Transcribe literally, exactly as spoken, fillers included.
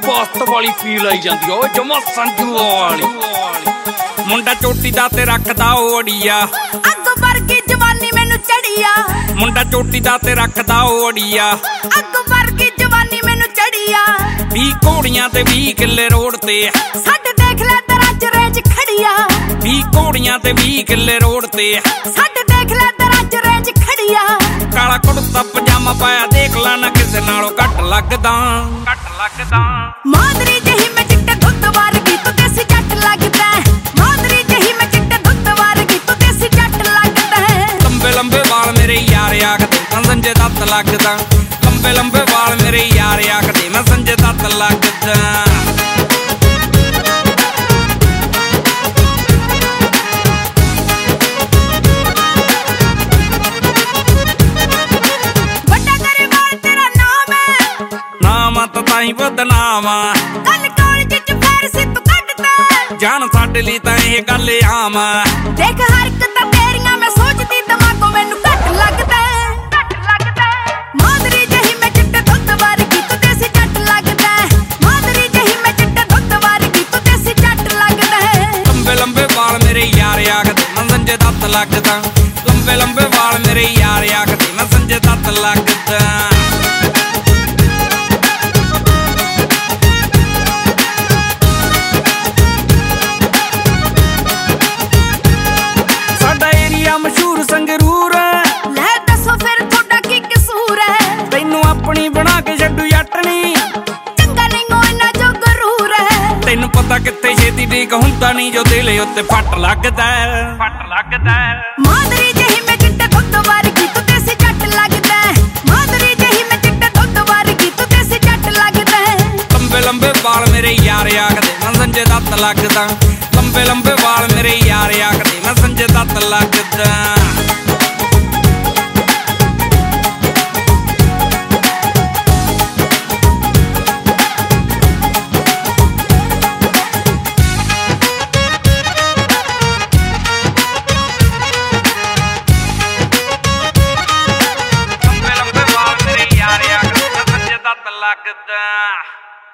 ਪਾਸਤ ਵਾਲੀ ਫੀਲ ਆਈ ਜਾਂਦੀ ਓ ਜਮਾ ਸੰਜੂ ਵਾਲੀ। ਮੁੰਡਾ ਚੋਟੀ ਦਾ ਤੇ ਰੱਖਦਾ ਓ ਅੜੀਆ, ਅੱਗ ਵਰਗੀ ਜਵਾਨੀ ਮੈਨੂੰ ਚੜੀਆ। ਮੁੰਡਾ ਚੋਟੀ ਦਾ ਤੇ ਰੱਖਦਾ ਓ ਅੜੀਆ, ਅੱਗ ਵਰਗੀ ਜਵਾਨੀ ਮੈਨੂੰ ਚੜੀਆ। ਵੀਹ ਘੋੜੀਆਂ ਤੇ ਵੀਹ ਕਿੱਲੇ ਰੋਡ ਤੇ, ਛੱਡ ਦੇਖ ਲੈ ਤੇਰਾ ਜਰੇਜ ਖੜੀਆ। ਵੀਹ ਘੋੜੀਆਂ ਤੇ ਵੀਹ ਕਿੱਲੇ ਰੋਡ ਤੇ, ਛੱਡ ਦੇਖ ਲੈ ਤੇਰਾ ਜਰੇਜ ਖੜੀਆ। ਕਾਲਾ ਕੁੜਤਾ ਪਜਾਮਾ ਪਾਇਆ ਦੇਖ ਲੈ ਨਾ ਕਿਸੇ ਨਾਲੋਂ ਘੱਟ ਲੱਗਦਾ, ਘੱਟ ਲੱਗਦਾ। ਮਾਦਰੀ ਜਿਹੀ ਮੈਂ ਚਿੱਟੇ ਦੁੱਧ ਵਰਗੀ ਤੂੰ ਦੇਸੀ ਜੱਟ ਲੱਗਦਾ। ਮਾਦਰੀ ਜਿਹੀ ਮੈਂ ਚਿੱਟੇ ਦੁੱਧ ਵਰਗੀ ਤੂੰ ਦੇਸੀ ਜੱਟ ਲੱਗਦਾ। ਲੰਬੇ ਲੰਬੇ ਵਾਲ ਮੇਰੇ ਯਾਰ ਆਖਦੇ ਮੈਂ ਸੰਜੇ ਦੱਤ ਲੱਗਦਾ। ਲੰਬੇ ਲੰਬੇ ਵਾਲ ਮੇਰੇ ਯਾਰ ਆਖਦੇ ਮੈਂ ਸੰਜੇ ਦੱਤ ਲੱਗਦਾ। ਬਦਨਾਮ ਕੱਲ ਕਾਲਜ ਚ ਫੇਰ ਸੀ ਤੂੰ ਕੱਢਦਾ ਜਾਨ ਸਾਡੇ ਲਈ ਤਾਂ ਇਹ ਗੱਲ ਆਮ। ਦੇਖ ਹਰਕਤਾਂ ਤੇਰੀਆਂ ਮੈਂ ਸੋਚਦੀ ਦਿਮਾਗੋਂ ਮੈਨੂੰ ਘੱਟ ਲੱਗਦਾ, ਘੱਟ ਲੱਗਦਾ। ਮਾਦਰੀ ਜਿਹੀ ਮੈਂ ਚਿੱਟੇ ਦੁੱਧ ਵਰਗੀ ਤੂੰ ਦੇਸੀ ਜੱਟ ਲੱਗਦਾ। ਮਾਦਰੀ ਜਿਹੀ ਮੈਂ ਚਿੱਟੇ ਦੁੱਧ ਵਰਗੀ ਤੂੰ ਦੇਸੀ ਜੱਟ ਲੱਗਦਾ। ਲੰਬੇ ਲੰਬੇ ਵਾਲ ਮੇਰੇ ਯਾਰ ਆਖਦੇ ਮੈਂ ਸੰਜੇ ਦੱਤ ਲੱਗਦਾ। ਲੰਬੇ ਲੰਬੇ ਵਾਲ ਮੇਰੇ ਯਾਰ ਆਖਦੇ ਮੈਂ ਸੰਜੇ ਦੱਤ ਲੱਗਦਾ। ਮਸ਼ਹੂਰ ਸੰਗਰੂਰ ਲੈ ਦੱਸੋ ਫਿਰ ਤੁਹਾਡਾ ਕੀ ਕਸੂਰ ਹੈ। ਤੈਨੂੰ ਆਪਣੀ ਬਣਾ ਕੇ ਛੱਡੂ ਯੱਟਣੀ, ਚੰਗਾ ਨਹੀਂ ਇੰਨਾ ਜੋ ਗਰੂਰ ਹੈ। ਤੈਨੂੰ ਪਤਾ ਕਿੱਥੇ ਛੇਤੀ ਠੀਕ ਹੁੰਦਾ ਨਹੀਂ ਜੋ ਦਿਲ ਉੱਤੇ ਫੱਟ ਲੱਗਦਾ, ਫੱਟ ਲੱਗਦਾ। ਮਾਦਰੀ ਜਿਹੀ ਮੈਂ ਚਿੱਟੇ ਦੁੱਧ ਵਰਗੀ ਤੂੰ ਦੇਸੀ ਜੱਟ ਲੱਗਦਾ। ਮਾਦਰੀ ਜਿਹੀ ਮੈਂ ਚਿੱਟੇ ਦੁੱਧ ਵਰਗੀ ਤੂੰ ਦੇਸੀ ਜੱਟ ਲੱਗਦਾ। ਲੰਬੇ ਲੰਬੇ ਵਾਲ ਮੇਰੇ ਯਾਰ ਆਖਦੇ ਮੈਂ ਸੰਜੇ ਦੱਤ ਲੱਗਦਾ। ਲੰਬੇ ਲੰਬੇ ਵਾਲ ਮੇਰੇ ਯਾਰ ਆਖਦੇ ਮੈਂ ਸੰਜੇ ਦੱਤ ਲੱਗਦਾ। ਲੰਬੇ ਲੰਬੇ ਵਾਲ ਮੇਰੇ ਯਾਰ ਆਖਦੇ ਮੈਂ ਸੰਜੇ ਦੱਤ ਲੱਗਦਾ।